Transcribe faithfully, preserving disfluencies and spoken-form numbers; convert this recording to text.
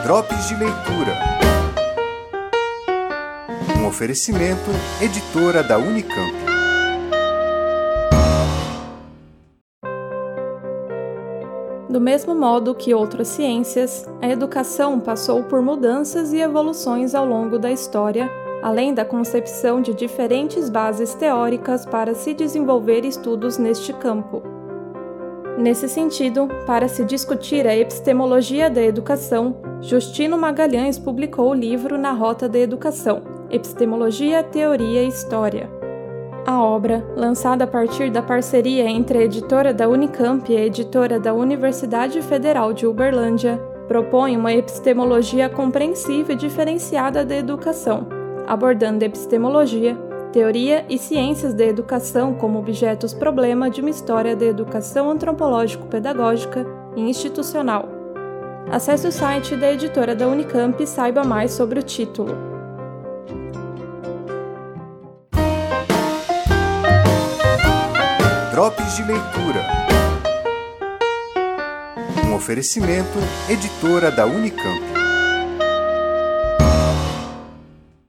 Drops de Leitura. Um oferecimento, editora da Unicamp. Do mesmo modo que outras ciências, a educação passou por mudanças e evoluções ao longo da história, além da concepção de diferentes bases teóricas para se desenvolver estudos neste campo. Nesse sentido, para se discutir a epistemologia da educação, Justino Magalhães publicou o livro Na Rota da Educação, Epistemologia, Teoria e História. A obra, lançada a partir da parceria entre a editora da Unicamp e a editora da Universidade Federal de Uberlândia, propõe uma epistemologia compreensiva e diferenciada da educação, abordando epistemologia, teoria e ciências da educação como objetos-problema de uma história da educação antropológico-pedagógica e institucional. Acesse o site da editora da Unicamp e saiba mais sobre o título. Drops de Leitura. Um oferecimento, editora da Unicamp.